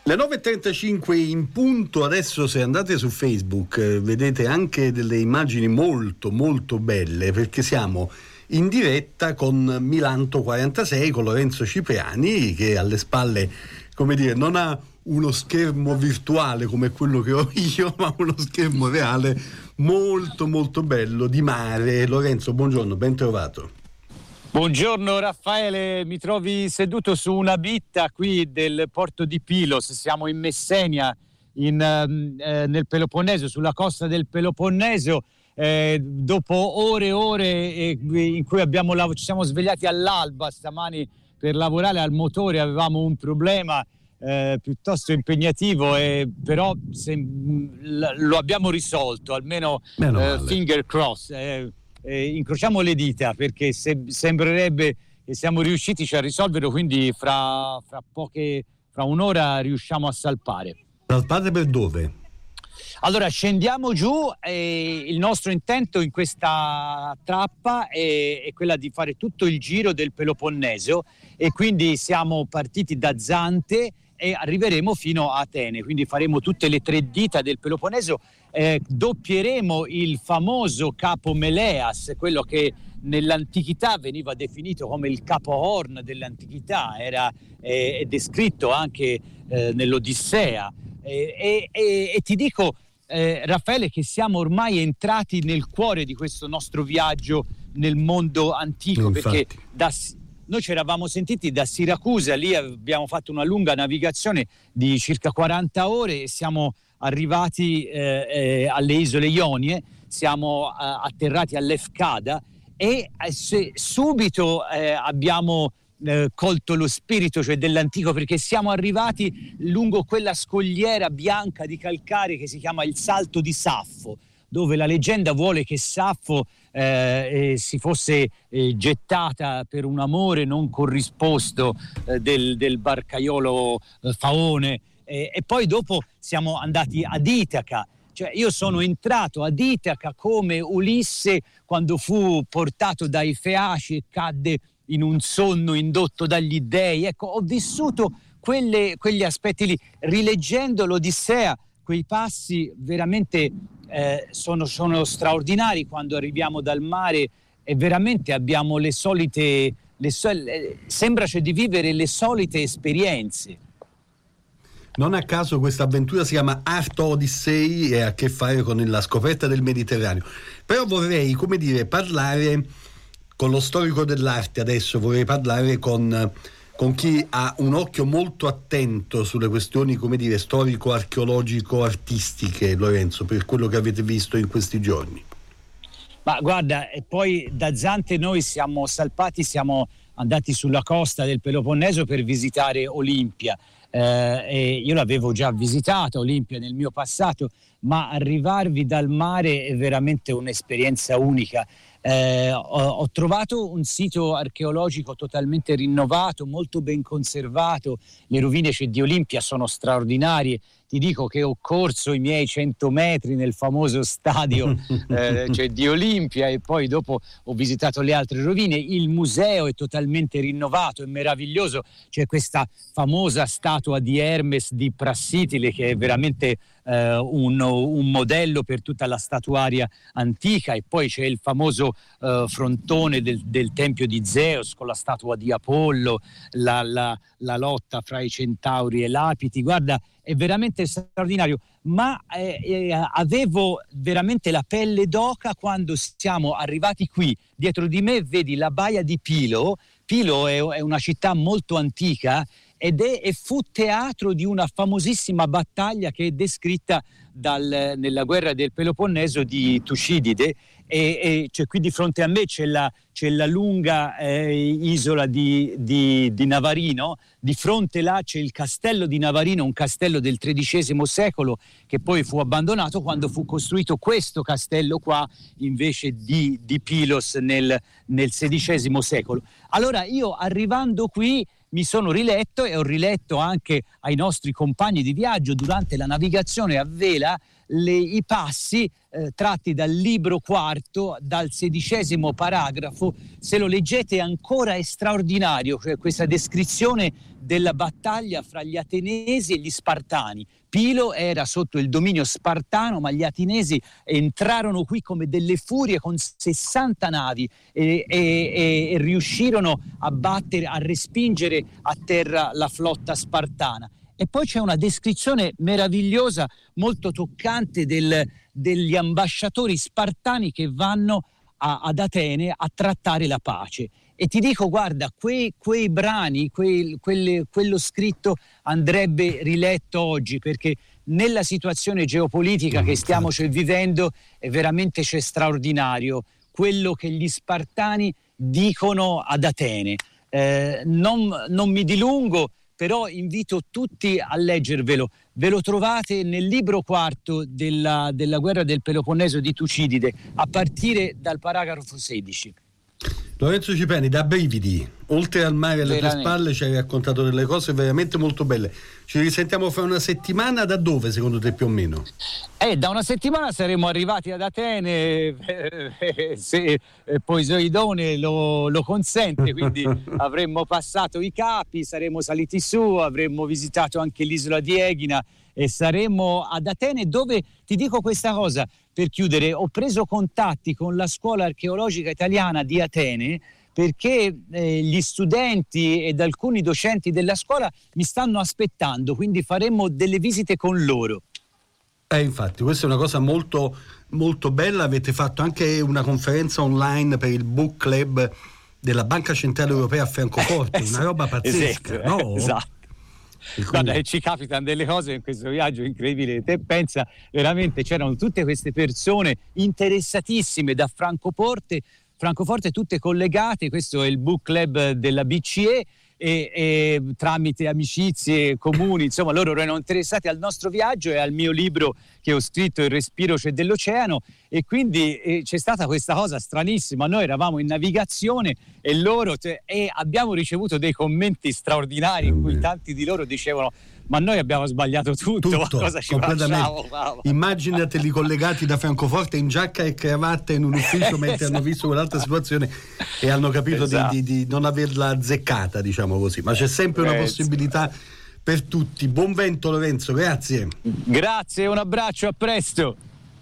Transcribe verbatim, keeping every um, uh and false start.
Le nove e trentacinque in punto. Adesso, se andate su Facebook, eh, vedete anche delle immagini molto molto belle, perché siamo in diretta con Milanto quarantasei, con Lorenzo Cipriani, che alle spalle, come dire, non ha uno schermo virtuale come quello che ho io, ma uno schermo reale molto molto bello di mare. Lorenzo, buongiorno, ben trovato. Buongiorno Raffaele, mi trovi seduto su una bitta qui del porto di Pylos. Siamo in Messenia, in, eh, nel Peloponneso, sulla costa del Peloponneso. Eh, dopo ore e ore eh, in cui abbiamo lav- ci siamo svegliati all'alba stamani per lavorare al motore, avevamo un problema eh, piuttosto impegnativo, e però se, l- lo abbiamo risolto, almeno eh, finger cross. Eh, Eh, incrociamo le dita, perché se, sembrerebbe che siamo riusciti a risolverlo, quindi fra, fra poche fra un'ora riusciamo a salpare. Salpate per dove? Allora scendiamo giù, e il nostro intento in questa trappa è, è quella di fare tutto il giro del Peloponneso, e quindi siamo partiti da Zante e arriveremo fino a Atene, quindi faremo tutte le tre dita del Peloponneso. Eh, doppieremo il famoso capo Meleas, quello che nell'antichità veniva definito come il capo Horn dell'antichità, era eh, è descritto anche eh, nell'Odissea. Eh, e, e, e ti dico, eh, Raffaele, che siamo ormai entrati nel cuore di questo nostro viaggio nel mondo antico. Infatti. Perché da Noi ci eravamo sentiti da Siracusa, lì abbiamo fatto una lunga navigazione di circa quaranta ore e siamo arrivati eh, eh, alle isole Ionie, siamo eh, atterrati a Lefkada e eh, se, subito eh, abbiamo eh, colto lo spirito, cioè dell'antico, perché siamo arrivati lungo quella scogliera bianca di calcare che si chiama il Salto di Saffo, dove la leggenda vuole che Saffo eh, eh, si fosse eh, gettata per un amore non corrisposto eh, del, del barcaiolo eh, Faone, eh, e poi dopo siamo andati ad Itaca. Cioè io sono entrato ad Itaca come Ulisse quando fu portato dai Feaci e cadde in un sonno indotto dagli dei. Ecco, ho vissuto quelle, quegli aspetti lì, rileggendo l'Odissea. Quei passi veramente eh, sono, sono straordinari quando arriviamo dal mare e veramente abbiamo le solite, le so- sembra cioè di vivere le solite esperienze. Non a caso questa avventura si chiama Art Odyssey e ha a che fare con la scoperta del Mediterraneo. Però vorrei, come dire, parlare con lo storico dell'arte adesso, vorrei parlare con... con chi ha un occhio molto attento sulle questioni, come dire, storico-archeologico-artistiche, Lorenzo, per quello che avete visto in questi giorni. Ma guarda, e poi da Zante noi siamo salpati, siamo andati sulla costa del Peloponneso per visitare Olimpia. Eh, e io l'avevo già visitata, Olimpia, nel mio passato, ma arrivarvi dal mare è veramente un'esperienza unica. Eh, ho, ho trovato un sito archeologico totalmente rinnovato, molto ben conservato. Le rovine di Olimpia sono straordinarie. Ti dico che ho corso i miei cento metri nel famoso stadio eh, cioè di Olimpia, e poi dopo ho visitato le altre rovine. Il museo è totalmente rinnovato, è meraviglioso. C'è questa famosa statua di Hermes di Prassitile che è veramente eh, un, un modello per tutta la statuaria antica, e poi c'è il famoso eh, frontone del, del tempio di Zeus con la statua di Apollo, la, la, la lotta fra i centauri e l'Apiti. Guarda, è veramente straordinario, ma eh, eh, avevo veramente la pelle d'oca quando siamo arrivati qui. Dietro di me vedi la baia di Pilo. Pilo è, è una città molto antica ed è, e fu teatro di una famosissima battaglia che è descritta dal, nella guerra del Peloponneso di Tucidide, e, e cioè, qui di fronte a me c'è la, c'è la lunga eh, isola di, di, di Navarino, di fronte là c'è il castello di Navarino, un castello del tredicesimo secolo che poi fu abbandonato quando fu costruito questo castello qua invece di, di Pylos nel, nel sedicesimo secolo. Allora io arrivando qui mi sono riletto e ho riletto anche ai nostri compagni di viaggio durante la navigazione a vela le, i passi eh, tratti dal libro quarto, dal sedicesimo paragrafo. Se lo leggete ancora è straordinario, cioè questa descrizione della battaglia fra gli Atenesi e gli Spartani. Pilo era sotto il dominio spartano, ma gli Atenesi entrarono qui come delle furie con sessanta navi e, e, e riuscirono a battere, a respingere a terra la flotta spartana. E poi c'è una descrizione meravigliosa, molto toccante del, degli ambasciatori spartani che vanno a, ad Atene a trattare la pace. E ti dico, guarda, quei, quei brani, quei, quelle, quello scritto andrebbe riletto oggi, perché nella situazione geopolitica che stiamo cioè, vivendo è veramente cioè, straordinario quello che gli spartani dicono ad Atene. Eh, non, non mi dilungo, però invito tutti a leggervelo. Ve lo trovate nel libro quarto della, della guerra del Peloponneso di Tucidide, a partire dal paragrafo sedici. Lorenzo Cipeni, da brividi, oltre al mare alle tue spalle ci hai raccontato delle cose veramente molto belle. Ci risentiamo fra una settimana, da dove secondo te più o meno? Eh, da una settimana saremo arrivati ad Atene, eh, se eh, Poseidone lo, lo consente, quindi avremmo passato i capi, saremo saliti su, avremmo visitato anche l'isola di Egina e saremo ad Atene, dove, ti dico questa cosa per chiudere, ho preso contatti con la scuola archeologica italiana di Atene, perché eh, gli studenti ed alcuni docenti della scuola mi stanno aspettando, quindi faremo delle visite con loro. Eh, infatti, questa è una cosa molto, molto bella. Avete fatto anche una conferenza online per il book club della Banca Centrale Europea a Francoforte, una roba pazzesca, esatto, no? Esatto. Guarda, ci capitano delle cose in questo viaggio incredibile. Te pensa, veramente c'erano tutte queste persone interessatissime da Francoforte, Francoforte tutte collegate. Questo è il book club della B C E e, e tramite amicizie comuni, insomma, loro erano interessati al nostro viaggio e al mio libro che ho scritto, Il respiro c'è dell'oceano, e quindi eh, c'è stata questa cosa stranissima. Noi eravamo in navigazione e loro te, e abbiamo ricevuto dei commenti straordinari in cui tanti di loro dicevano: ma noi abbiamo sbagliato tutto, tutto ma cosa ci facciamo? Immaginateli collegati da Francoforte in giacca e cravatta in un ufficio mentre hanno visto quell'altra situazione e hanno capito esatto. di, di, di non averla azzeccata, diciamo così, ma c'è sempre una possibilità per tutti. Buon vento Lorenzo, grazie. Grazie, un abbraccio, a presto.